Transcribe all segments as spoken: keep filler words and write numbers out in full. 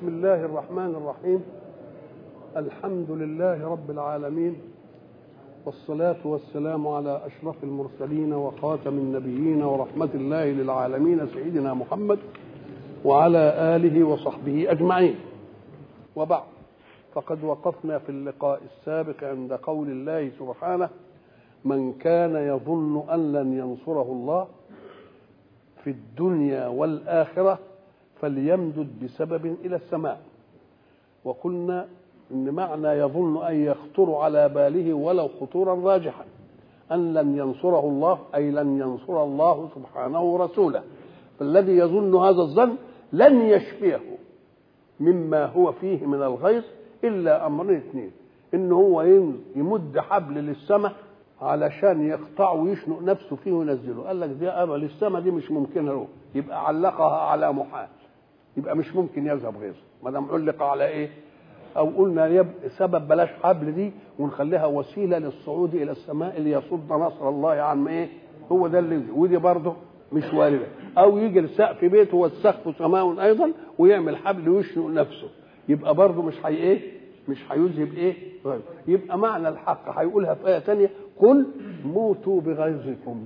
بسم الله الرحمن الرحيم. الحمد لله رب العالمين، والصلاة والسلام على أشرف المرسلين وخاتم النبيين ورحمة الله للعالمين سيدنا محمد وعلى آله وصحبه أجمعين. وبعد، فقد وقفنا في اللقاء السابق عند قول الله سبحانه: من كان يظن أن لن ينصره الله في الدنيا والآخرة فليمدد بسبب إلى السماء. وقلنا إن معنى يظن أن يخطر على باله ولو خطورا راجحا أن لن ينصره الله، أي لن ينصر الله سبحانه رسوله. فالذي يظن هذا الظن لن يشفيه مما هو فيه من الغيظ إلا أمرين اثنين: إن هو يمد حبل للسماء علشان يقطع ويشنق نفسه فيه وينزله. قال لك دي أمل السماء دي مش ممكنة له، يبقى علقها على محال، يبقى مش ممكن يذهب غيظه ما دام علق على ايه. او قلنا يب... سبب بلاش حبل دي ونخليها وسيله للصعود الى السماء ليصد نصر الله عن ايه، هو ده اللي ودي برضه مش وارده. او يجي لسقف بيته والسقف سماء ايضا ويعمل حبل ويشنق نفسه، يبقى برضه مش هي ايه، مش هيذهب ايه غيظ. يبقى معنى الحق هيقولها في ايه ثانيه: قل موتوا بغيظكم.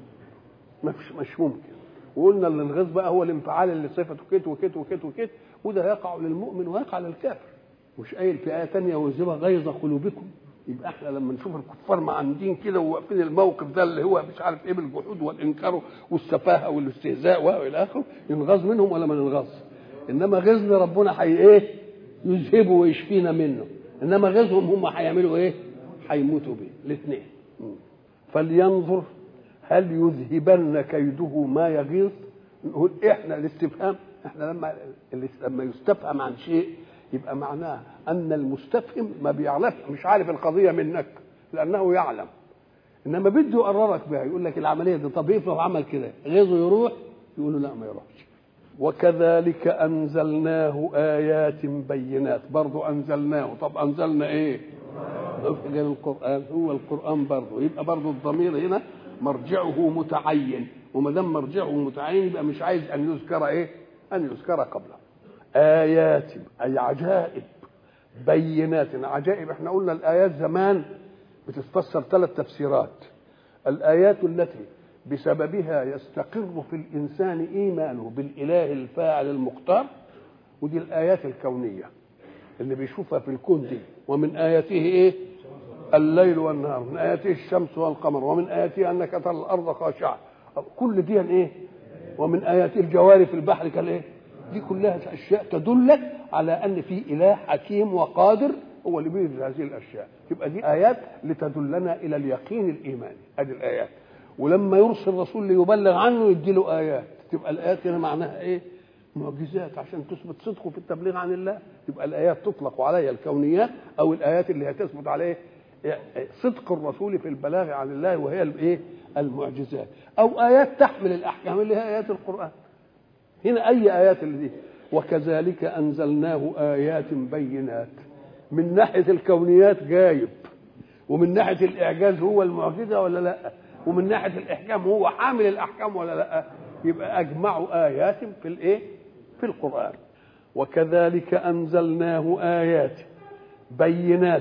مش مش ممكن. وقلنا ان الغيظ بقى هو الانفعال اللي صفته كت وكت وكت وكت، وده يقع للمؤمن ويقع للكافر. مش قايل في ايه ثانيه: ويذهب غيظ قلوبكم. يبقى احنا لما نشوف الكفار معاندين كده وواقفين الموقف ده اللي هو مش عارف ايه بالجحود والانكار والسفاهه والاستهزاء والى اخره، ينغاظ منهم ولا ما ننغاظ؟ انما غيظنا ربنا حي ايه؟ يذهبه ويشفينا منه. انما غيظهم هم هيعملوا ايه؟ هيموتوا به الاثنين. فلينظر هل يذهبن كيده ما يغيظ. نقول احنا الاستفهام، احنا لما لما يستفهم عن شيء يبقى معناه ان المستفهم ما بيعرف، مش عارف القضيه منك لانه يعلم، انما بده يقررك بها. يقول لك العمليه دي، طب افرض عمل كده غيظه يروح؟ يقول له لا ما يروحش. وكذلك انزلناه ايات بينات. برضه انزلناه. طب انزلنا ايه؟ القران. هو القران برضه. يبقى برضه الضمير هنا مرجعه متعين، وما دام مرجعه متعين يبقى مش عايز ان يذكر ايه؟ ان يذكر قبله. ايات اي عجائب، بينات. عجائب احنا قلنا الايات زمان بتتفسر ثلاث تفسيرات: الايات التي بسببها يستقر في الانسان ايمانه بالاله الفاعل المختار، ودي الايات الكونيه اللي بيشوفها في الكون دي. ومن اياته ايه؟ الليل والنهار. من آياته الشمس والقمر. ومن آياته أنك ترى الأرض خاشعة. كل دي إيه؟ ومن آياته الجواري في البحر كالإيه؟ دي كلها أشياء تدلك على أن في إله حكيم وقادر هو اللي بيجري هذه الأشياء. تبقى دي آيات لتدلنا إلى اليقين الإيماني. هذه الآيات. ولما يرسل رسول ليبلغ عنه يديله آيات. تبقى الآيات هنا معناها إيه؟ معجزات عشان تثبت صدقه في التبليغ عن الله. تبقى الآيات تطلق عليها الكونيات، أو الآيات اللي هتثبت عليه صدق الرسول في البلاغ عن الله، وهي الايه؟ المعجزات. او ايات تحمل الاحكام اللي هي ايات القران. هنا اي ايات اللي دي؟ وكذلك انزلناه ايات بينات. من ناحيه الكونيات جايب، ومن ناحيه الاعجاز هو المعجزه ولا لا، ومن ناحيه الاحكام هو حامل الاحكام ولا لا. يبقى اجمعوا ايات في الايه؟ في القران. وكذلك انزلناه ايات بينات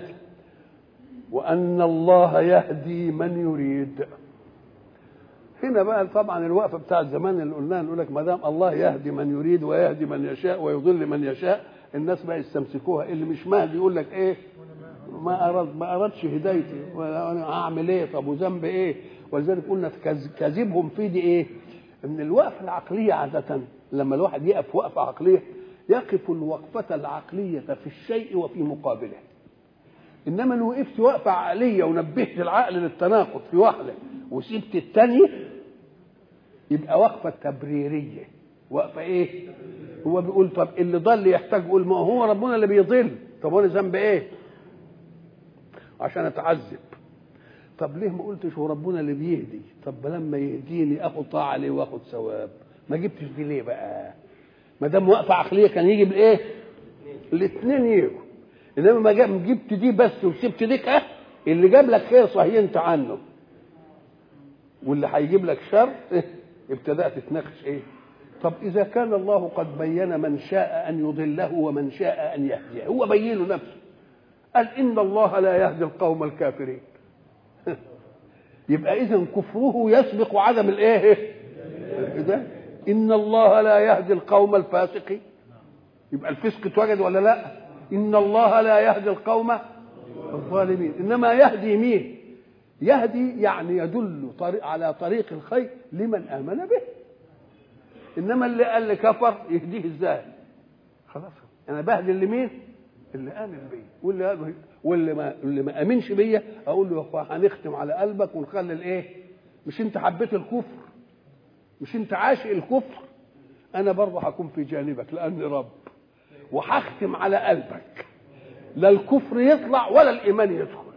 وأن الله يهدي من يريد. هنا بقى طبعا الوقفة بتاع الزمان اللي قلناها، نقول لك ما دام الله يهدي من يريد ويهدي من يشاء ويضل من يشاء، الناس بقى يستمسكوها. اللي مش مهدي يقول لك ايه؟ ما أراد ما أردش هدايتي، وأنا أعمل إيه؟ طب وذنب إيه؟ ولذلك قلنا كذبهم في دي إيه؟ إن الوقفة العقلية عادة لما الواحد يقف وقفة عقلية يقف الوقفة العقلية في الشيء وفي مقابله. انما لو وقفت وقفه عقليه ونبهت العقل للتناقض في واحده وسبت الثانيه يبقى وقفه تبريريه. وقفه ايه؟ هو بيقول طب اللي ضل يحتاج، يقول ما هو ربنا اللي بيضل، طب وانا ذنب ايه عشان اتعذب؟ طب ليه ما قلتش هو ربنا اللي بيهدي؟ طب لما يهديني اخد طاعه عليه واخد ثواب. ما جبتش دي ليه بقى؟ ما دام وقفه عقليه كان يجي بالايه؟ الاثنين يجوا. انما ما جبت دي بس وسبت ديك، اه اللي جاب لك خير صهينت عنه، واللي هيجيب لك شر اه ابتدأت تتناقش ايه؟ طب إذا كان الله قد بين من شاء أن يضله ومن شاء أن يهديه، هو بين نفسه قال إن الله لا يهدي القوم الكافرين. يبقى إذن كفره يسبق عدم الإيه؟ الهداية. إن الله لا يهدي القوم الفاسقين، يبقى الفسق اتوجد ولا لا؟ إن الله لا يهدي القوم الظالمين. إنما يهدي مين؟ يهدي يعني يدل طريق على طريق الخير لمن آمن به. إنما اللي قال لي كفر يهديه إزاي؟ خلاص أنا بهدي اللي مين؟ اللي آمن بيه. واللي واللي ما اللي ما آمنش بيا أقول له يا أخوان هنختم على قلبك ونخلي الإيه؟ مش أنت حبيت الكفر، مش أنت عاشق الكفر، أنا برضه هكون في جانبك لأني رب، وهختم على قلبك لا الكفر يطلع ولا الإيمان يدخل.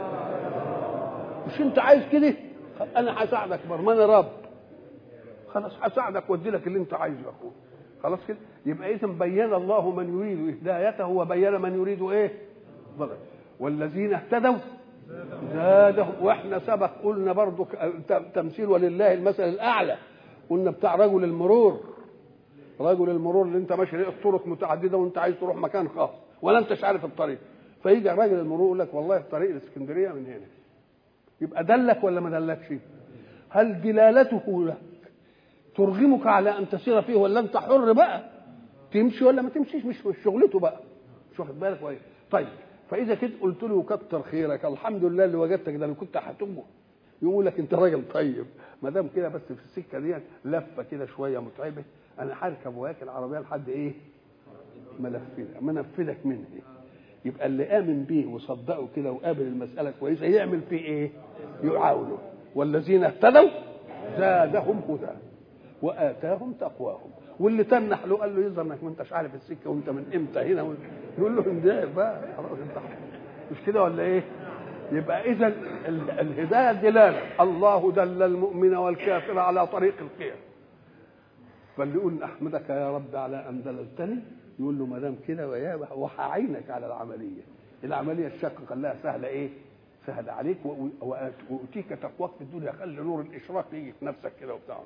مش أنت عايز كده؟ أنا هساعدك برضه، ما أنا رب، خلاص هساعدك وادي لك اللي أنت عايزه يا أخويا. خلاص كده. يبقى إذا بين الله من يريد هدايته وبين من يريد إيه؟ ضلال. والذين اهتدوا زادهم. واحنا سبق قلنا برضو تمثيل ولله المثل الاعلى، قلنا بتاع رجل المرور، رجل المرور اللي انت ماشي لقيت طرق متعدده وانت عايز تروح مكان خاص ولا انتش عارف الطريق، فيجي راجل المرور يقول لك والله الطريق الاسكندريه من هنا، يبقى دلك ولا ما دلكش؟ هل دلالته لك ترغمك على ان تسير فيه ولا انت حر بقى تمشي ولا ما تمشيش؟ مش شغلته بقى، مش واخد بالك ولا؟ طيب فاذا كنت قلت له كتر خيرك الحمد لله اللي وجدتك ده، انا كنت هتوبه، يقول لك انت راجل طيب، ما دام كده بس في السكه دي لفه كده شويه متعبه، انا هركب وياك العربيه لحد ايه؟ منفذك منفذك منه. يبقى اللي امن بيه وصدقه كده وقابل المساله كويسه يعمل فيه ايه؟ يعاونه. والذين اهتدوا زادهم هدى واتاهم تقواهم. واللي تنح له قال له يظهر انك ما انتش عارف السكه وانت من امتى هنا، يقول له انزل بقى خلاص انت مش كده ولا ايه؟ يبقى اذا الهدايه دلاله، الله دل المؤمن والكافر على طريق الخير. فاللي يقول احمدك يا رب على ان دللتني، يقول له ما دام كده ويا وهعينك على العمليه، العمليه الشاقه خلاها سهله ايه؟ سهله عليك، واتيك تقواك في الدنيا، خلي نور الاشراق يجي في نفسك كده وبتاع.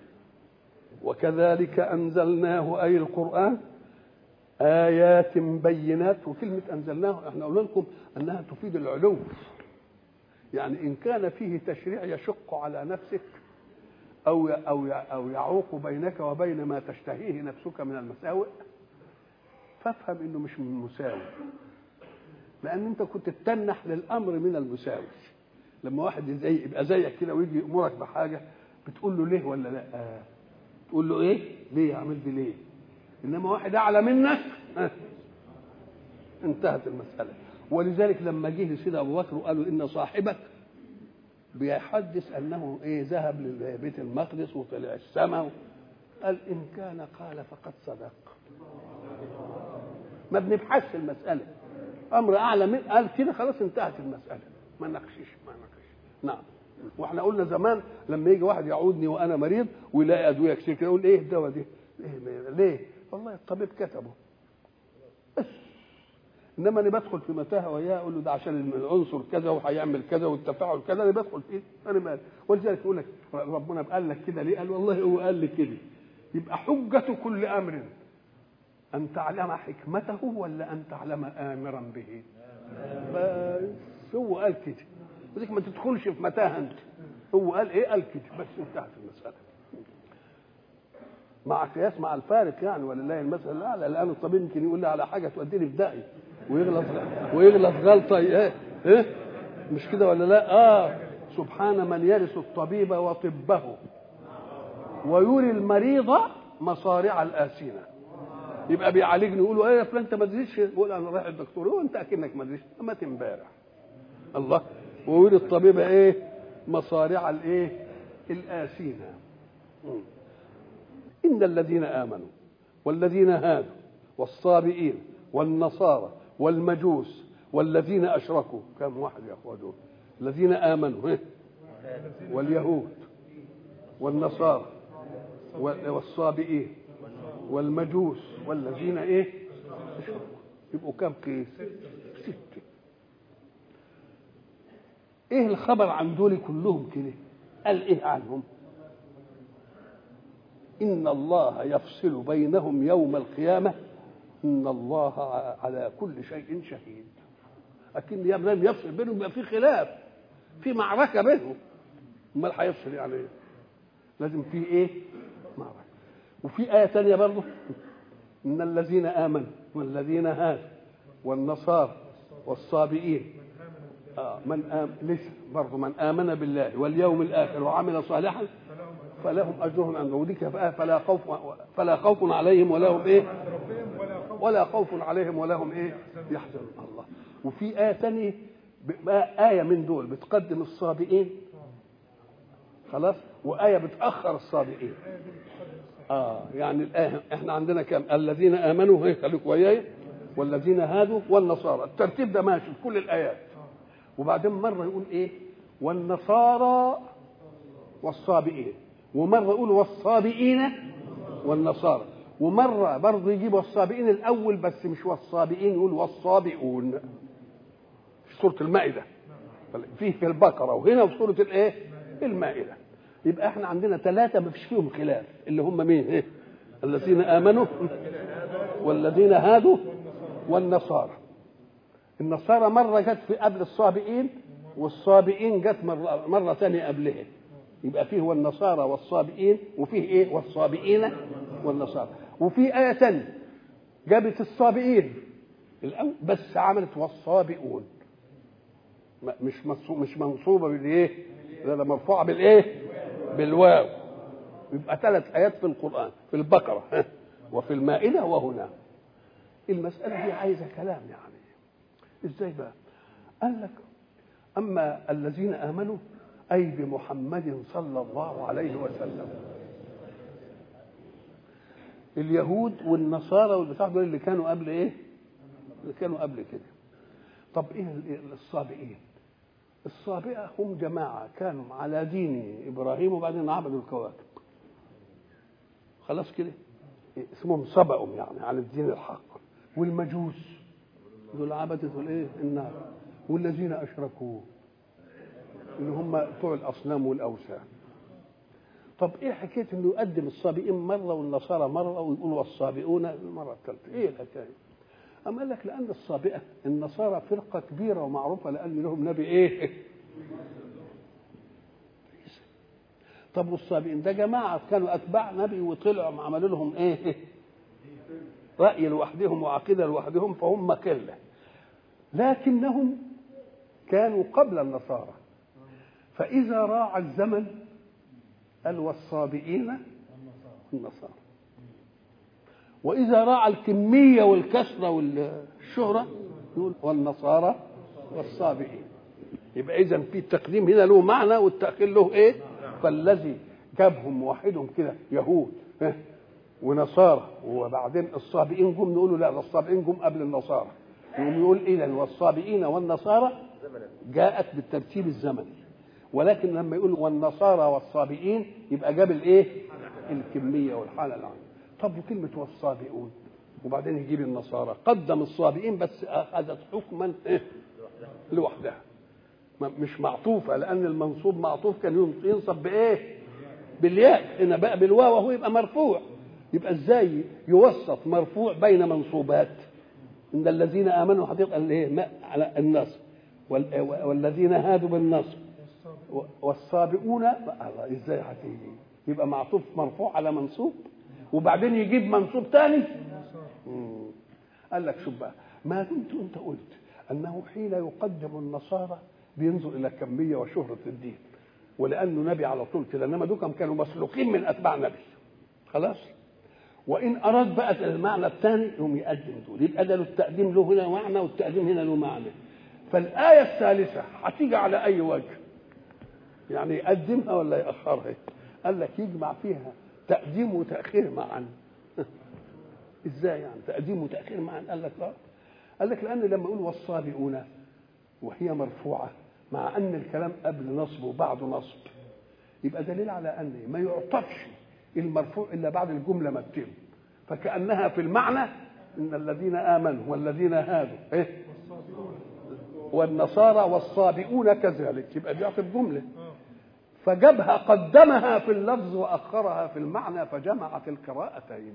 وكذلك انزلناه اي القران آيات بينات. وكلمة أنزلناه احنا قلنا لكم أنها تفيد العلو، يعني إن كان فيه تشريع يشق على نفسك أو أو أو يعوق بينك وبين ما تشتهيه نفسك من المساوئ، فافهم إنه مش من مساوي، لأن أنت كنت تتنح للأمر من المساوي. لما واحد زي يبقى زيك كده ويجي يأمرك بحاجة بتقول له ليه ولا لا؟ آه. تقول له إيه؟ ليه عملت ليه؟ إنما واحد أعلى منك انتهت المسألة. ولذلك لما جه لسيدنا أبو بكر وقالوا إن صاحبك بيحدث أنه إيه ذهب لبيت المقدس وطلع السماء، قال إن كان قال فقد صدق، ما بنبحثش المسألة، أمر أعلى من قال كده خلاص انتهت المسألة، ما نقشش ما نقشش. نعم. واحنا قلنا زمان لما يجي واحد يعودني وأنا مريض ويلاقي أدوية كتير كده يقول إيه الدواء دي؟ إيه ليه؟ والله الطبيب كتبه بس. انما انا بدخل في متاهه وياه اقول له ده عشان العنصر كذا وهيعمل كذا والتفاعل كذا، انا بدخل فيه انا مالي. ولذلك يقول لك ربنا قال لك كده ليه؟ قال والله هو قال لي كده. يبقى حجه كل امر ان تعلم حكمته ولا ان تعلم امرا به؟ بس هو قال كده، ولذلك ما تدخلش في متاهه انت. هو قال ايه؟ قال كده بس انتهت المساله. مع قياس مع الفارق يعني، ولله المثل الاعلى. الان الطبيب يمكن يقول لي على حاجه توديني في داهيه ويغلط ويغلط غلطه ايه ايه مش كده ولا لا؟ اه سبحان من يرث الطبيب وطبه ويري المريض مصارع الآسنة. يبقى بيعالجني يقول له ايه يا فلان انت ما تدريش؟ يقول انا رايح الدكتور. هو انت اكنك ما تدريش؟ مات امبارح. الله. ويري الطبيب ايه؟ مصارع الايه؟ الآسنة. إن الذين آمنوا والذين هادوا والصابئين والنصارى والمجوس والذين أشركوا، كم واحد يا أخوة دول؟ الذين آمنوا واليهود والنصارى والصابئين والمجوس والذين إيه أشركوا، يبقوا كم قيس؟ ستة. إيه الخبر عن دول كلهم كده؟ قال إيه عنهم؟ إن الله يفصل بينهم يوم القيامة إن الله على كل شيء شهيد. لكن لم يفصل بينهم، يبقى في خلاف، في معركة بينهم. امال هيفصل يعني ايه؟ لازم في ايه؟ معركة. وفي آية تانية برضه إن الذين آمنوا والذين هادوا والنصارى والصابئين آه من آمن لسه برضه من آمن بالله واليوم الآخر وعمل صالحا فلهم أجرهم عند ربهم فلا خوف فلا خوف عليهم ولا هم ايه؟ ولا خوف عليهم ولا هم ايه؟ يحزنون. الله. وفي آية تانية آية من دول بتقدم الصابئين خلاص، وآية بتأخر الصابئين. اه يعني الآية احنا عندنا كام؟ الذين آمنوا هي خليك وياي والذين هادوا والنصارى، الترتيب ده ماشي في كل الآيات. وبعدين مرة يقول ايه؟ والنصارى والصابئين، ومرة يقول والصابئين والنصارى، ومرة برضه يجيب والصابئين الأول بس مش والصابئين، يقول والصابئون في سورة المائدة، فيه في البقرة وهنا في سورة الايه؟ المائدة. يبقى احنا عندنا ثلاثة ما فيش فيهم خلاف، اللي هم مين؟ ايه؟ الذين آمنوا والذين هادوا والنصارى. النصارى مرة جت في قبل الصابئين، والصابئين جت مرة, مرة ثانية قبلها. يبقى فيه والنصارى والصابئين، وفيه ايه؟ والصابئين والنصارى. وفي آية ثانية جابت الصابئين الأول بس عملت والصابئون، مش مش منصوبة بالايه؟ لا مرفوعة بالايه؟ بالواو. يبقى ثلاث آيات في القرآن، في البقرة وفي المائدة وهنا. المسألة دي عايزة كلام يعني. ازاي بقى؟ قال لك أما الذين آمنوا أي بمحمد صلى الله عليه وسلم، اليهود والنصارى والبتاع دول اللي كانوا قبل ايه؟ اللي كانوا قبل كده. طب ايه الصابئين؟ الصابئة هم جماعة كانوا على دين إبراهيم وبعدين عبدوا الكواكب. خلاص كده اسمهم صبأوا يعني عن الدين الحق. والمجوس دول عبدة الايه؟ النار. والذين أشركوا اللي هم بتوع الأصنام والأوثان. طب ايه حكايه انه يقدم الصابئين مره والنصارى مره ويقولوا والصابئون المره الثالثه؟ ايه الحكايه؟ أم قال لك لأن الصابئة النصارى فرقة كبيرة ومعروفة لأن لهم نبي إيه؟ طب والصابئين ده جماعة كانوا أتباع نبي وطلعوا عملوا لهم إيه؟ رأي لوحدهم وعقيدة لوحدهم، فهم كلة. لكنهم كانوا قبل النصارى، فإذا راع الزمن قال والصابئين النصارى، وإذا راعى الكمية والكثرة والشهرة يقول والنصارى والصابئين. يبقى إذا في التقديم هنا له معنى والتأخير له إيه؟ فالذي جابهم وحدهم كده يهود ونصارى وبعدين الصابئين جم نقولوا لا، الصابئين جم قبل النصارى. يقوم يقول إذا والصابئين والنصارى جاءت بالترتيب الزمني، ولكن لما يقول والنصارى والصابئين يبقى جاب الإيه؟ الكمية والحالة العامة. طب وكلمة والصابئون وبعدين يجيب النصارى، قدم الصابئين بس أخذت حكما إيه؟ لوحدها مش معطوفة، لأن المنصوب معطوف كان ينصب بإيه؟ بالياء. هنا بقى بالواو وهو يبقى مرفوع. يبقى إزاي يوسط مرفوع بين منصوبات؟ إن الذين آمنوا حقيقة اللي على النصب والذين هادوا بالنصب والصابئون إزاي هتيجي؟ يبقى معطوف مرفوع على منصوب وبعدين يجيب منصوب تاني. قال لك شوف بقى، ما دمت انت قلت انه حين يقدم النصارى بينظر الى كميه وشهره الدين ولانه نبي على طول كده، انما دوكم كانوا مسلوقين من اتباع نبي خلاص. وان اراد بقى المعنى الثاني يقوم يقدم دول، يبقى ده التقديم له هنا معنى والتقديم هنا له معنى. فالايه الثالثه هتيجي على اي وجه؟ يعني يقدمها ولا ياخرها؟ قال لك يجمع فيها تقديم وتاخير معا. ازاي يعني تقديم وتاخير معا؟ قال لك لا، قال لك لان لما يقول والصابئون وهي مرفوعه مع ان الكلام قبل نصب وبعد نصب يبقى دليل على ان ما يعطفش المرفوع الا بعد الجمله ما تتم، فكانها في المعنى ان الذين امنوا والذين هادوا ايه والنصارى والصابئون كذلك، يبقى دي في الجمله. فجابها قدمها في اللفظ وأخرها في المعنى فجمعت القراءتين.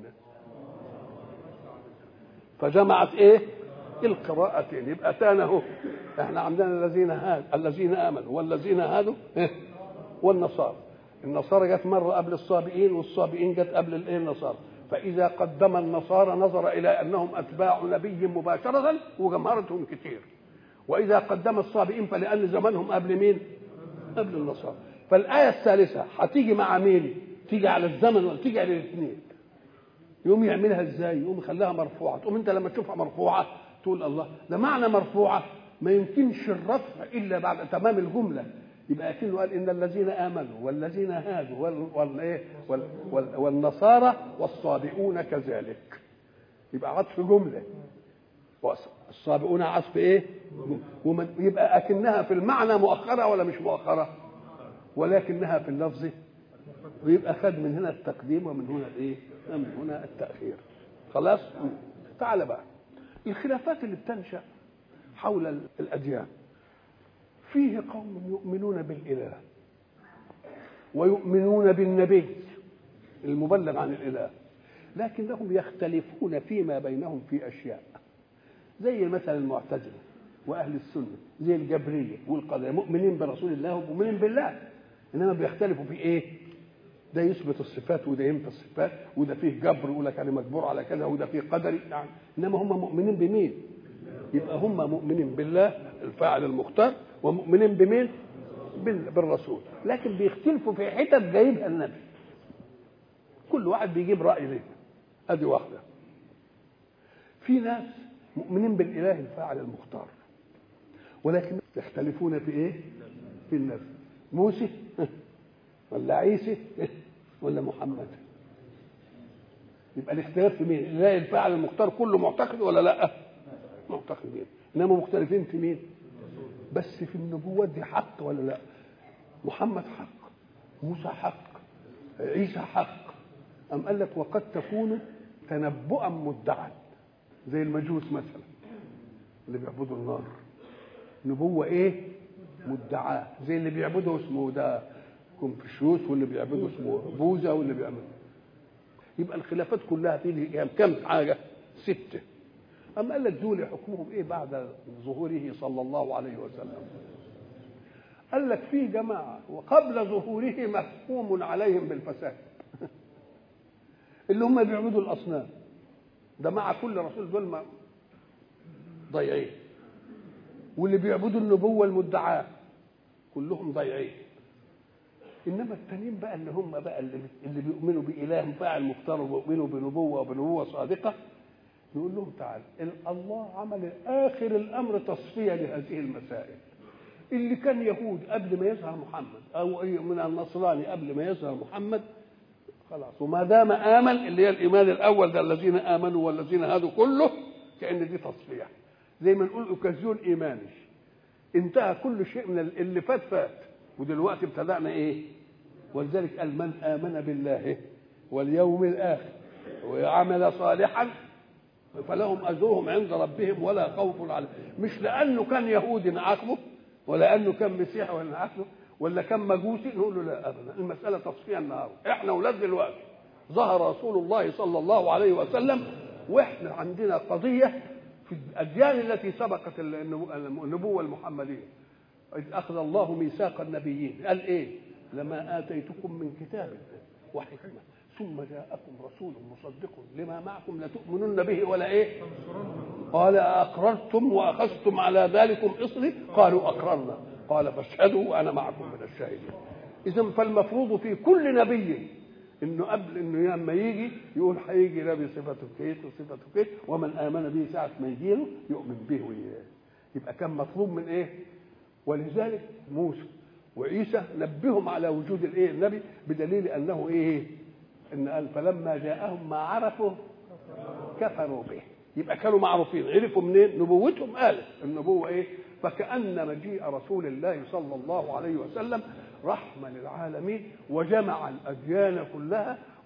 فجمعت ايه؟ القراءتين. يبقى تاني اهو احنا عندنا الذين هاد الذين امنوا والذين هادوا والنصارى. النصارى جت مره قبل الصابئين والصابئين جت قبل الايه النصارى. فاذا قدم النصارى نظر الى انهم اتباع نبي مباشره وجمهرتهم كتير، واذا قدم الصابئين فلان زمانهم قبل مين؟ قبل النصارى. فالايه الثالثه هتيجي مع مين؟ تيجي على الزمن ولا تيجي على الاثنين؟ يقوم يعملها ازاي؟ يقوم يخليها مرفوعه. تقوم انت لما تشوفها مرفوعه تقول الله ده معنى مرفوعه، ما يمكنش الرفع الا بعد تمام الجمله. يبقى كأنه قال ان الذين امنوا والذين هادوا وال... وال... وال... وال... والنصارى والصابئون كذلك. يبقى عطف جمله. الصابئون عطف ايه؟ ومن... يبقى اكنها في المعنى مؤخره ولا مش مؤخره؟ ولكنها في اللفظ. ويبقى خد من هنا التقديم ومن هنا الايه؟ من هنا التأخير. خلاص؟ تعال بقى الخلافات اللي بتنشأ حول الأديان. فيه قوم يؤمنون بالإله ويؤمنون بالنبي المبلغ عن الإله، لكنهم يختلفون فيما بينهم في أشياء، زي مثلا المعتزلة وأهل السنة، زي الجبرية والقدرية، مؤمنين برسول الله ومؤمنين بالله، إنما بيختلفوا في إيه؟ ده يثبت الصفات وده ينفي الصفات، وده فيه جبر يقول لك انا مجبور على كذا، وده فيه قدري يعني. انما هم مؤمنين بمين؟ يبقى هم مؤمنين بالله الفاعل المختار، ومؤمنين بمين؟ بالرسول، لكن بيختلفوا في حتت جايبها النبي. كل واحد بيجيب راي ليه. ادي واحده. في ناس مؤمنين بالاله الفاعل المختار، ولكن يختلفون في ايه؟ في النبي. موسى ولا عيسى ولا محمد؟ يبقى الاختلاف في مين؟ الاله الفاعل المختار كله معتقد ولا لا؟ معتقدين. انما مختلفين في مين؟ بس في النبوة دي حق ولا لا؟ محمد حق، موسى حق، عيسى حق. أم قال لك وقد تكون تنبؤا مدعا، زي المجوس مثلا اللي بيعبدوا النار، نبوة ايه؟ مدعاه، زي اللي بيعبدوا اسمه ده كونفوشيوس، واللي بيعبدوا اسمه بوذا، واللي بيعمل. يبقى الخلافات كلها تيجي كم حاجه؟ سته. اما قال لك دول حكمهم ايه بعد ظهوره صلى الله عليه وسلم؟ قال لك في جماعه وقبل ظهوره محكوم عليهم بالفساد اللي هم بيعبدوا الاصنام، ده مع كل رسول دول ضيعين، واللي بيعبدوا النبوه المدعاه كلهم ضيعين. انما التانيين بقى اللي هم بقى اللي, اللي بيؤمنوا باله فاعل مختار وبيؤمنوا بنبوه وبنبوه صادقه، نقول لهم تعال الله عمل اخر الامر تصفيه لهذه المسائل. اللي كان يهود قبل ما يظهر محمد، او من النصراني قبل ما يظهر محمد، خلاص، وما دام امن اللي هي الايمان الاول ده الذين امنوا والذين هادوا كله، كأن دي تصفيه، زي ما نقول اوكازيون ايماني. انتهى كل شيء من اللي فات فات، ودلوقتي ابتدأنا ايه؟ ولذلك قال من آمن بالله واليوم الآخر وعمل صالحا فلهم أجرهم عند ربهم ولا خوف عليهم. مش لأنه كان يهودي نعاقبه، ولا أنه كان مسيحي ولا نعاقبه، ولا كان مجوسي نقول له لا أبدا. المسألة تصفية النهار. إحنا ولاد دلوقتي ظهر رسول الله صلى الله عليه وسلم، وإحنا عندنا قضية في الأديان التي سبقت النبوة المحمدية. إذ أخذ الله ميثاق النبيين، قال إيه؟ لما آتيتكم من كتاب وحكمة ثم جاءكم رسول مصدق لما معكم لتؤمنن به ولا إيه؟ قال أقررتم وأخذتم على ذلكم إصري؟ قالوا أقررنا. قال فاشهدوا وأنا معكم من الشاهدين. إذن فالمفروض في كل نبي إنه قبل إنه لما يجي يقول هيجي نبي صفته كيت وصفته كيت، ومن آمن به ساعة ما يجي له يؤمن به وإياه. يبقى كان مطلوب من إيه؟ ولذلك موسى وعيسى نبههم على وجود الايه النبي بدليل انه ايه؟ ان قال فلما جاءهم ما عرفوا كفروا به. يبقى كانوا معروفين، عرفوا منين؟ نبوتهم قالت النبوه ايه؟ فكأن مجيء رسول الله صلى الله عليه وسلم رحمة للعالمين، وجمع الأديان كلها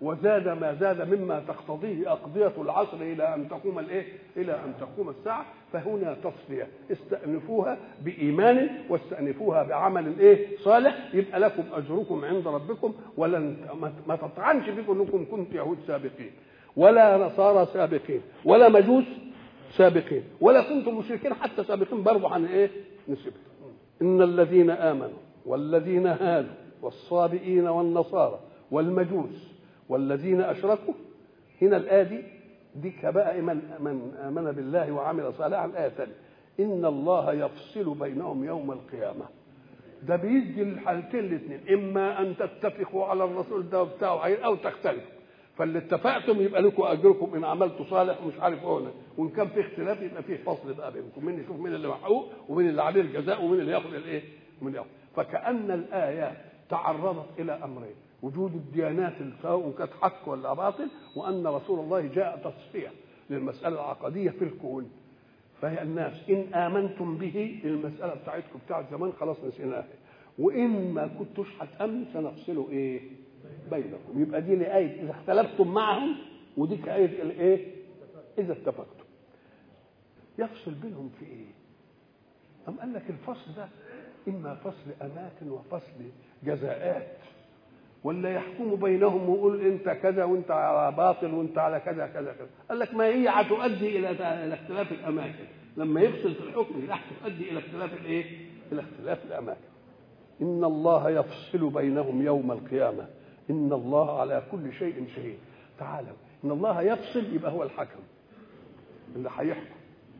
وزاد ما زاد مما تقتضيه أقضية العصر إلى أن تقوم الإيه؟ إلى أن تقوم الساعة. فهنا تصفية، استأنفوها بإيمان واستأنفوها بعمل إيه؟ صالح، يبقى لكم أجركم عند ربكم، ولن ما تطعنش بكم أنكم كنتم يهود سابقين ولا نصارى سابقين ولا مجوس سابقين ولا كنتم مشركين حتى سابقين، برضو عن إيه؟ نسبة. إن الذين آمنوا والذين هادوا والصابئين والنصارى والمجوس والذين أشركوا، هنا الآية دي دي بقى من من آمن بالله وعمل صالحا. الآية الثانية إن الله يفصل بينهم يوم القيامة. ده بيدي الحالتين الاثنين، إما أن تتفقوا على الرسول ده بتاعه أو تختلفوا، فاللي اتفقتم يبقى لكم أجركم إن عملتوا صالح ومش عارف هنا، وإن كان في اختلاف يبقى فيه فصل بقى بينكم، مين يشوف مين اللي محقوق ومين اللي عليه الجزاء ومين اللي ياخذ الإيه ومين ياخذ. فكأن الآيات تعرضت إلى أمرين: وجود الديانات سواء كانت حق ولا باطل، وأن رسول الله جاء تصفية للمسألة العقدية في الكون. فهي الناس إن آمنتم به، المسألة بتاعتكم بتاعت زمان خلاص نسيناها، وإن ما كنتوش هتأمن سنفصلوا إيه بينكم. يبقى دي لآية إذا اختلفتم معهم، ودي كآية الإيه إذا اتفقتم. يفصل بينهم في إيه؟ أم قال لك الفصل ده إما فصل أماكن وفصل جزاءات، ولا يحكم بينهم ويقول انت كذا وانت على باطل وانت على كذا كذا كذا. قال لك ما هي هتؤدي الى الى اختلاف الاماكن، لما يفصل في الحكم راح تؤدي الى اختلاف الايه؟ الى اختلاف الاماكن. ان الله يفصل بينهم يوم القيامه ان الله على كل شيء شهيد. تعالوا، ان الله يفصل يبقى هو الحكم اللي هيحكم،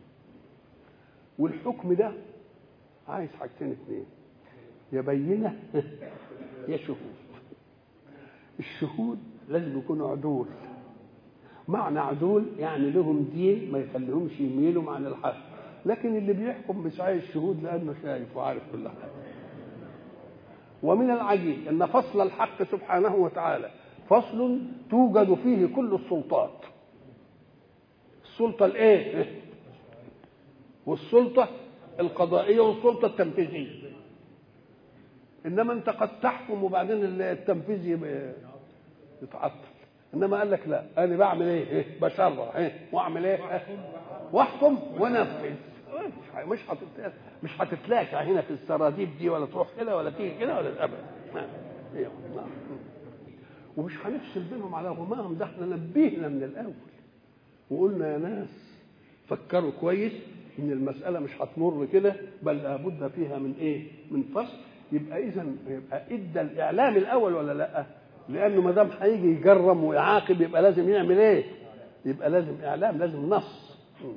والحكم ده عايز حاجتين اثنين: يا بينه يا شهود. الشهود لازم يكونوا عدول. معنى عدول يعني لهم دين ما يخليهمش يميلوا عن الحق، لكن اللي بيحكم مش عايز شهود لانه شايف وعارف كل حاجه. ومن العجيب ان فصل الحق سبحانه وتعالى فصل توجد فيه كل السلطات، السلطه الايه والسلطه القضائيه والسلطه التنفيذيه. انما انت قد تحكم وبعدين التنفيذ يتعطل. انما قال لك لا، انا بعمل ايه؟ بشرع ايه واعمل ايه؟ واحكم ونفذ. مش هتت... مش هتتلاقى هنا في السراديب دي، ولا تروح كده ولا تيجي كده ولا ابدا. ومش هنفصل بينهم على غماهم. ده احنا نبهنا من الاول وقلنا يا ناس فكروا كويس ان المساله مش هتمر كده، بل لابد فيها من ايه؟ من فصل. يبقى اذا يبقى ادى الاعلام الاول ولا لا؟ لانه ما دام هيجي يجرم ويعاقب يبقى لازم يعمل ايه؟ يبقى لازم اعلام، لازم نص.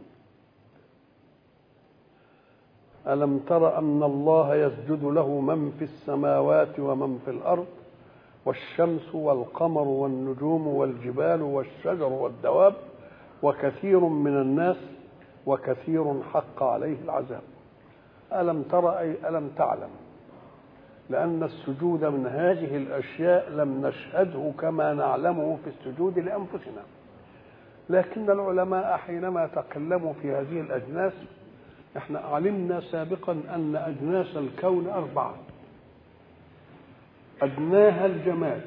الم تر ان الله يسجد له من في السماوات ومن في الارض والشمس والقمر والنجوم والجبال والشجر والدواب وكثير من الناس وكثير حق عليه العذاب. الم تر اي الم تعلم، لأن السجود من هذه الأشياء لم نشهده كما نعلمه في السجود لأنفسنا، لكن العلماء حينما تكلموا في هذه الأجناس، احنا علمنا سابقا أن أجناس الكون أربعة: أدناها الجماد،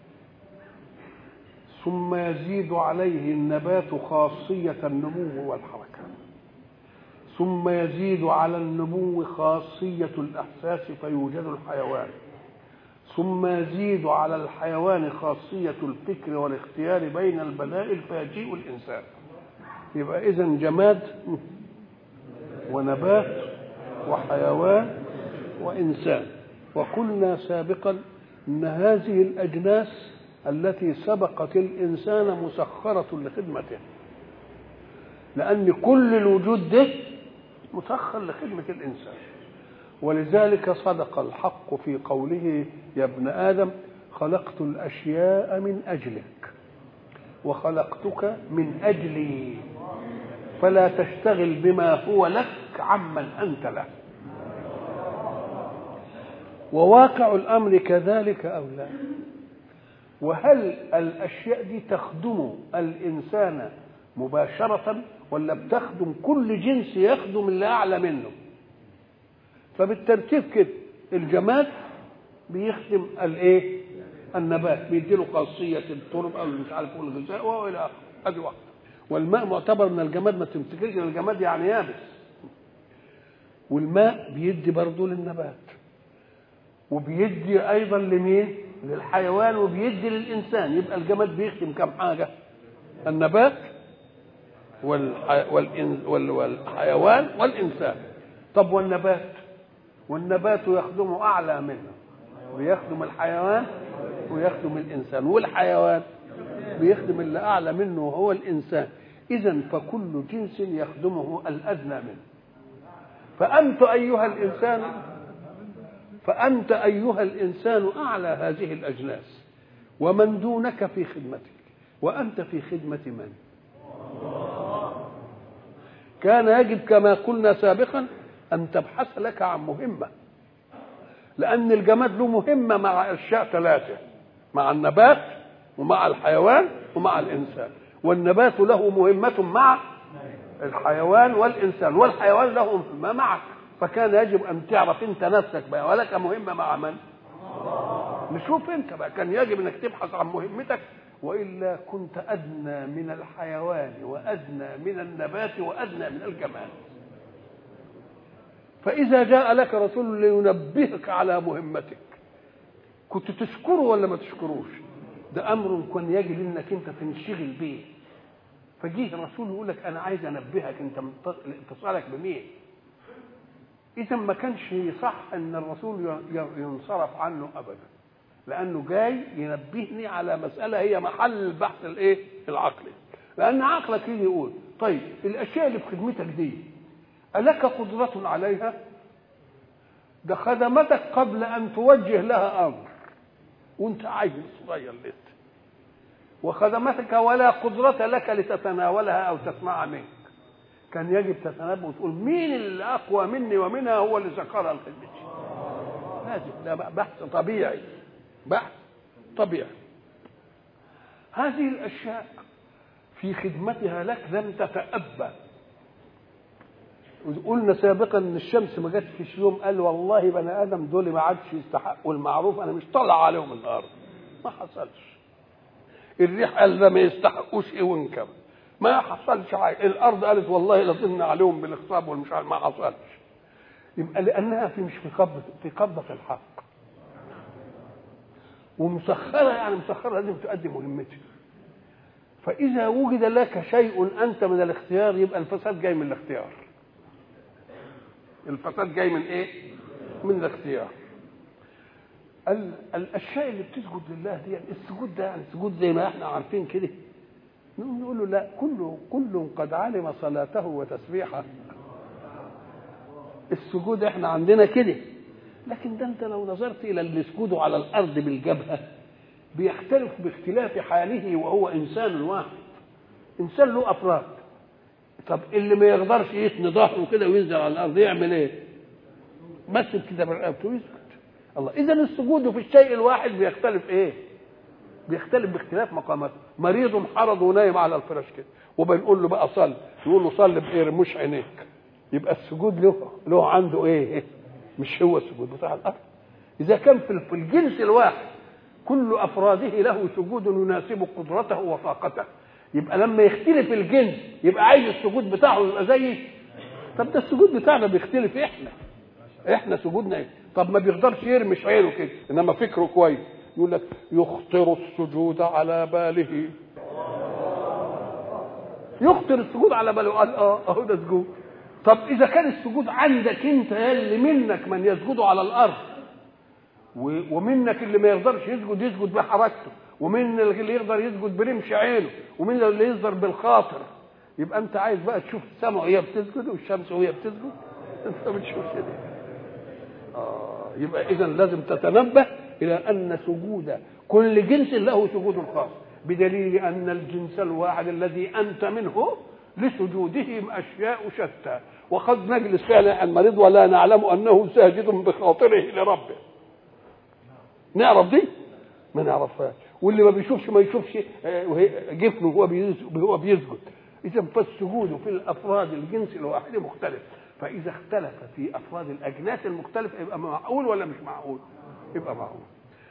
ثم يزيد عليه النبات خاصية النمو والحركة، ثم يزيد على النمو خاصية الإحساس فيوجد الحيوان، ثم يزيد على الحيوان خاصية الفكر والاختيار بين البدائل فيجيء الإنسان. يبقى إذن جماد ونبات وحيوان وإنسان. وقلنا سابقا أن هذه الأجناس التي سبقت الإنسان مسخرة لخدمته، لأن كل الوجود ده مسخر لخدمة الإنسان. ولذلك صدق الحق في قوله: يا ابن آدم خلقت الأشياء من أجلك وخلقتك من أجلي فلا تشتغل بما هو لك عمن أنت له. وواقع الأمر كذلك أو لا؟ وهل الأشياء دي تخدم الإنسان مباشرة ولا بتخدم كل جنس يخدم اللي أعلى منه؟ فبالترتيب كده الجماد بيخدم الايه؟ النبات بيدي له خاصيه التربه او مش عارف ايه الغذاء والى اخره، ادي واحده. والماء معتبر من الجماد، ما تفتكرش ان الجماد يعني يابس. والماء بيدي برضه للنبات، وبيدي ايضا لمين؟ للحيوان، وبيدي للانسان. يبقى الجماد بيخدم كم حاجه؟ النبات والحيوان والإنسان. طب والنبات؟ والنبات يخدم أعلى منه، ويخدم الحيوان ويخدم الإنسان، والحيوان بيخدم اللي أعلى منه وهو الإنسان. إذن فكل جنس يخدمه الأدنى منه. فأنت أيها الإنسان فأنت أيها الإنسان أعلى هذه الأجناس، ومن دونك في خدمتك، وأنت في خدمة من؟ كان يجب كما قلنا سابقا أن تبحث لك عن مهمة، لأن الجماد له مهمة مع أشياء ثلاثة: مع النبات ومع الحيوان ومع الإنسان. والنبات له مهمة مع الحيوان والإنسان، والحيوان له مهمة معك. فكان يجب أن تعرف أنت نفسك بقى ولك مهمة مع من؟ نشوف أنت بقى، كان يجب أنك تبحث عن مهمتك، وإلا كنت أدنى من الحيوان وأدنى من النبات وأدنى من الجماد. فإذا جاء لك رسول لينبهك على مهمتك، كنت تشكره ولا ما تشكروش؟ ده أمر كان يجب أنك أنت تنشغل به. فجيه الرسول يقول لك أنا عايز أنبهك، أنت اتصالك بمين؟ إذا ما كانش صح أن الرسول ينصرف عنه أبدا، لأنه جاي ينبهني على مسألة هي محل البحث الإيه؟ العقلي. لأن عقلك يجي يقول طيب الأشياء اللي في خدمتك دي ألك قدرة عليها؟ ده خدمتك قبل أن توجه لها أمر وأنت عيل صغير لسه، وخدمتك ولا قدرة لك لتتناولها أو تسمع منك. كان يجب تتنبه وتقول مين اللي أقوى مني ومنها هو اللي سخرها لخدمتي. لازم، ده بحث طبيعي، بحث طبيعي. هذه الأشياء في خدمتها لك لم تتأبى. قلنا سابقا ان الشمس ما جاتش في يوم قال والله بني ادم دول ما عادش يستحقوا المعروف، انا مش طالع عليهم الارض. ما حصلش. الريح قال ده ما يستحقوش ايه وانكم، ما حصلش حاجه. الارض قالت والله لطمنا عليهم بالاخصاب والمش عارف، ما حصلش. يبقى لانها في مش في قبضه في قبضه الحق، ومسخره، يعني مسخره لازم تؤدي مهمتها. فاذا وجد لك شيء انت من الاختيار يبقى الفساد جاي من الاختيار. الفساد جاي من ايه؟ من الاختيار. الاشياء اللي بتسجد لله دي، السجود ده يعني السجود زي ما احنا عارفين كده، نقول له لا، كله كل قد علم صلاته وتسبيحه. السجود احنا عندنا كده، لكن ده انت لو نظرت الى اللي يسجدوا على الارض بالجبهه بيختلف باختلاف حاله، وهو انسان واحد، انسان له افراد. طب اللي ما يقدرش يثني ظهره كده وينزل على الارض يعمل ايه؟ بس كده برقبته ويسجد. الله. اذا السجود في الشيء الواحد بيختلف ايه؟ بيختلف باختلاف مقاماته. مريض حرض ونايم على الفراش كده وبنقول له بقى صل، يقول له صل بايه؟ مش عينيك. يبقى السجود له له عنده ايه؟ مش هو السجود بتاع الارض. اذا كان في الجنس الواحد كل افراده له سجود يناسب قدرته وطاقته، يبقى لما يختلف الجنس يبقى عايز السجود بتاعه يبقى زيه. طب ده السجود بتاعنا بيختلف، احنا احنا سجودنا ايه؟ طب ما بيقدرش يرمش عينه كده، انما فكره كويس. يقول لك يخطر السجود على باله. يخطر السجود على باله، قال اه اهو ده سجود. طب اذا كان السجود عندك انت اللي منك من يسجد على الارض، ومنك اللي ما يقدرش يسجد يسجد بحركته، ومن اللي يقدر يسجد برمش عينه، ومن اللي يقدر بالخاطر، يبقى انت عايز بقى تشوف السماء وهي بتسجد والشمس وهي بتسجد؟ انت ما بتشوفش كده. اه يبقى اذا لازم تتنبه الى ان سجود كل جنس له سجود خاص، بدليل ان الجنس الواحد الذي انت منه لسجودهم اشياء شتى. وقد نجلس فعلا المريض ولا نعلم انه ساجد بخاطره لربه. نعرف دي؟ ما نعرفهاش. واللي ما بيشوفش ما يشوفش جفنه وهو هو بيسجد. اذا فالسجود في الافراد الجنس الواحد مختلف. فاذا اختلف في افراد الاجناس المختلفه يبقى معقول ولا مش معقول؟ يبقى معقول.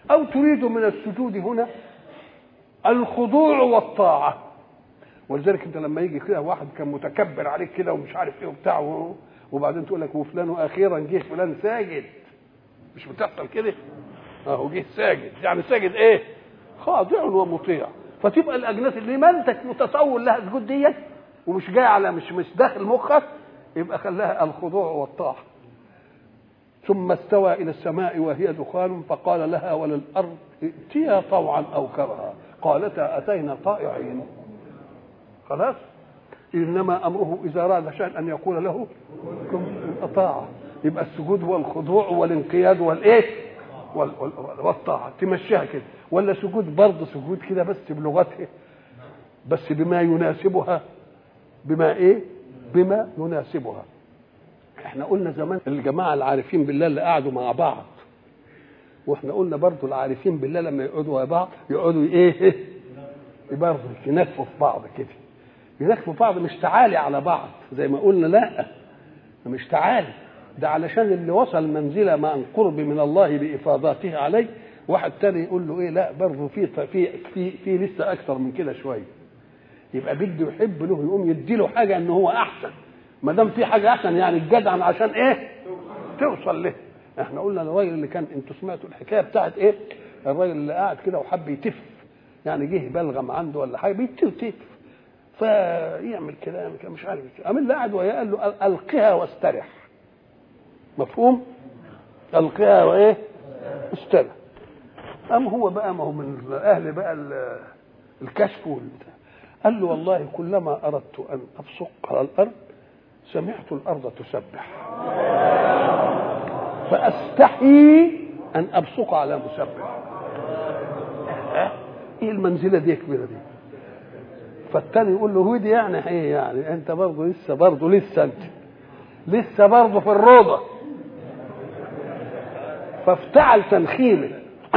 أو تريد من السجود هنا الخضوع والطاعة. ولذلك انت لما يجي كده واحد كان متكبر عليك كده ومش عارف ايه وبتاع، وبعدين تقول لك وفلان واخيرا جه فلان ساجد، مش بتحصل كده؟ اهو جه ساجد، يعني ساجد ايه؟ خاضع ومطيع. فتبقى الاجناس اللي ما انت متصور لها سجود ديت ومش جاي على مش مش داخل مخك، يبقى خلاها الخضوع والطاعه. ثم استوى الى السماء وهي دخان فقال لها وللارض ائتيا طوعا او كرها قالتا اتينا طائعين. خلاص. انما امره اذا اراد شيئا ان يقول له كن اطاعه. يبقى السجود هو الخضوع والانقياد والايه والطاعه، تمشيها كده. ولا سجود برضه سجود كده بس بلغتها، بس بما يناسبها، بما ايه بما يناسبها. احنا قلنا زمان الجماعه العارفين بالله اللي قعدوا مع بعض، واحنا قلنا برضه العارفين بالله لما يقعدوا مع بعض يقعدوا ايه برضه ينكفوا في بعض كده، ينكفوا في بعض، مش تعالي على بعض زي ما قلنا، لا مش تعالي، ده علشان اللي وصل منزله مع قرب من الله بافاضاته عليه، واحد تاني يقول له ايه لا برضه في في في في لسه اكثر من كده شويه، يبقى بده يحب له يقوم يدي له حاجه ان هو احسن، ما دام في حاجه احسن يعني الجدع عشان ايه توصل له. احنا قلنا الراجل اللي كان انتوا سمعتوا الحكايه بتاعت ايه، الراجل اللي قاعد كده وحب يتف، يعني جه بلغم عنده ولا حاجه بيتف، فيعمل كده مش عارف قام اللي قاعد وياه قال له القها واسترح. مفهوم؟ القها وايه استرح. قام هو بقى ما هو من اهل بقى الكشف والبتاع، قال له والله كلما اردت ان ابصق على الارض سمعت الارض تسبح فاستحي ان ابصق على مسبح. ايه المنزله دي كبيره دي؟ فالتاني يقول له هو دي يعني ايه يعني انت برضه لسه برضه لسه انت لسه برضه في الروضه. فافتعل تنخيمه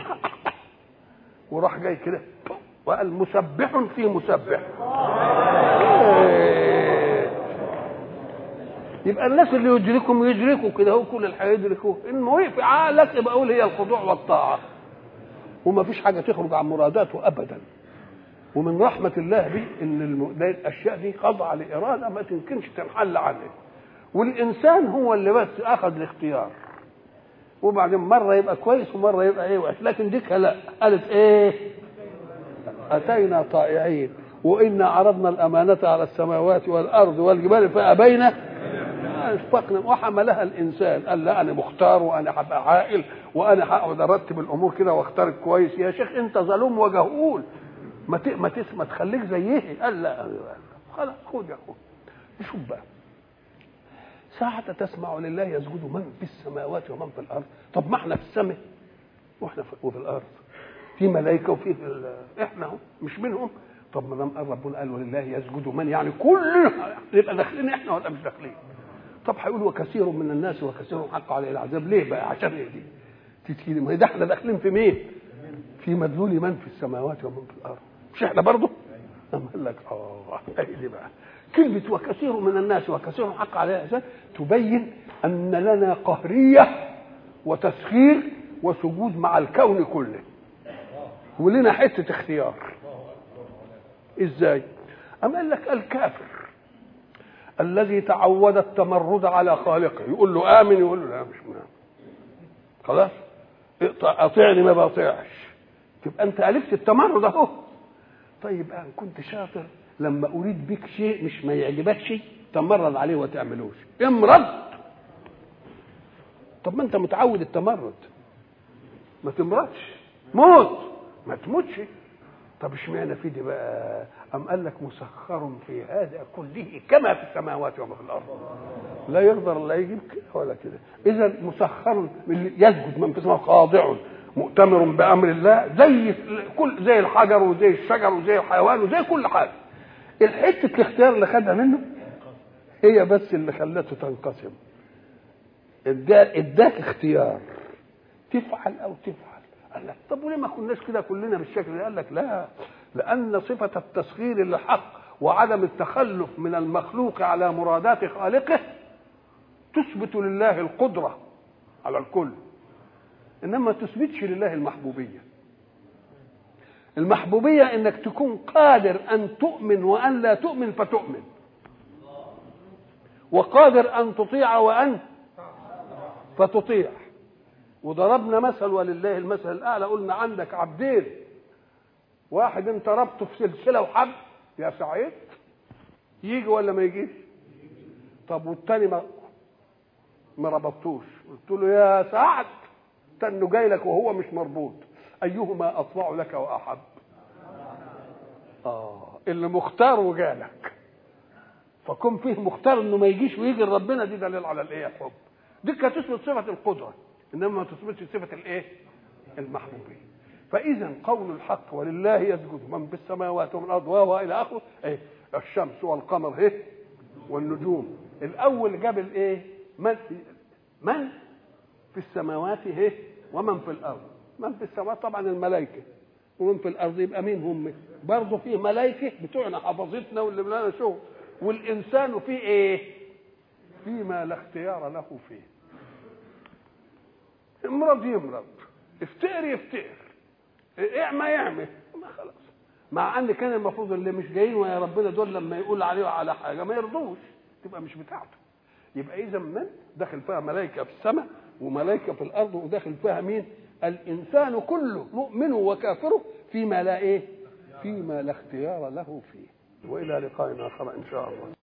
وراح جاي كده وقال مسبح في مسبح. يبقى الناس اللي يدركهم يدركوا كده، هو كل الحياه يدركوه، انه وقف في عقلك يبقى اقول هي الخضوع والطاعه، وما فيش حاجه تخرج عن مراداته ابدا. ومن رحمه الله به ان الاشياء دي خاضعه لاراده ما تمكنش تنحل عنها، والانسان هو اللي بس اخذ الاختيار، وبعدين مره يبقى كويس ومره يبقى ايه وحش. لكن ديك لا، قالت ايه اتينا طائعين وإنا عرضنا الأمانة على السماوات والأرض والجبال فأبين اشفقنا وحملها الإنسان. قال لا أنا مختار وأنا هبقى عاقل وأنا هقعد أرتب الأمور كده واختار كويس. يا شيخ أنت ظلوم وجهول، ما ت... ما تسمى تخليك زيه. قال لا خلاص خد يا أخوي. شوف بقى ساعة تسمع لله يسجد من في السماوات ومن في الأرض. طب ما احنا في السماء واحنا في... وفي الأرض في ملائكة وفي ال... احنا هم مش منهم. طب ما دام ربنا قال ولله يسجد من يعني كلنا يبقى داخلين احنا ولا مش داخلين؟ طب هيقول وكثير من الناس وكثير حق عليه العذاب. ليه بقى؟ عشان ايه دي تتكلم؟ ما ده احنا داخلين في مين؟ في مدلول من في السماوات ومن في الارض، مش احنا برضه؟ قام قال لك اه ايه دي بقى كلمه وكثير من الناس وكثير حق عليه العذاب تبين ان لنا قهريه وتسخير وسجود مع الكون كله، ولنا حته اختيار. ازاي؟ أم قال لك الكافر الذي تعود التمرد على خالقه يقول له آمن يقول له لا مش مآمن، خلاص أطيعني ما بطيعش، تبقى أنت ألفت التمرد أهو. طيب أنا كنت شاطر لما أريد بك شيء مش ما يعجبكش تمرد عليه وتعملوش، امرض. طب ما أنت متعود التمرد، ما تمرضش، موت ما تموتش. طب اشمعنى في دي بقى؟ أم قال لك مسخر في هذا كله كما في السماوات وما في الأرض. لا يقدر لا يجيب كده ولا كده. إذا مسخر يسجد من في السماء خاضع مؤتمر بأمر الله زي كل زي الحجر وزي الشجر وزي الحيوان وزي كل حاجة. الحتة الاختيار اللي خدها منه هي بس اللي خلته تنقسم. اداك اختيار تفعل أو تفعل. قال لك طب وليه ما كناش كده كلنا بالشكل ده؟ قال لك لا، لأن صفة التسخير للحق وعدم التخلف من المخلوق على مرادات خالقه تثبت لله القدرة على الكل. انما ما تثبتش لله المحبوبيه. المحبوبيه انك تكون قادر ان تؤمن وان لا تؤمن فتؤمن، وقادر ان تطيع وان فتطيع. وضربنا مثل ولله المثل الاعلى، قلنا عندك عبدين، واحد انت ربطه في سلسله وحبل يا سعيد يجي ولا ما يجيش؟ طب والتاني ما ما ربطتوش، قلت له يا سعد تنه جاي لك وهو مش مربوط، ايهما اطوع لك واحب؟ اه اللي مختار وجالك، فكون فيه مختار انه ما يجيش ويجي لربنا، دي دليل على الايه؟ الحب. دي كانت تثبت صفه القدره، انما ما تثبتش صفه الايه؟ المحبوبيه. فاذا قول الحق ولله يسجد من في السماوات ومن الارض وهو الى اخره، ايه؟ الشمس والقمر ايه؟ والنجوم. الاول جاب الايه؟ من من في السماوات ايه؟ ومن في الارض. من في السماوات طبعا الملائكه، ومن في الارض يبقى مين هم؟ برضه فيه ملائكه بتوعنا حفظتنا واللي لنا شغل، والانسان فيه ايه؟ فيما لا اختيار له فيه. امرض يمرض، افتقر يفتقر، اعمى يعمى، ما خلاص. مع ان كان المفروض اللي مش جايين ويا ربنا دول لما يقول عليه على حاجه ما يرضوش، تبقى مش بتاعته. يبقى اذا من داخل فيها ملائكه في السماء وملائكه في الارض، وداخل فيها مين؟ الانسان كله مؤمنه وكافره فيما لا ايه؟ فيما لا اختيار له فيه. والى لقاء اخر ان شاء الله.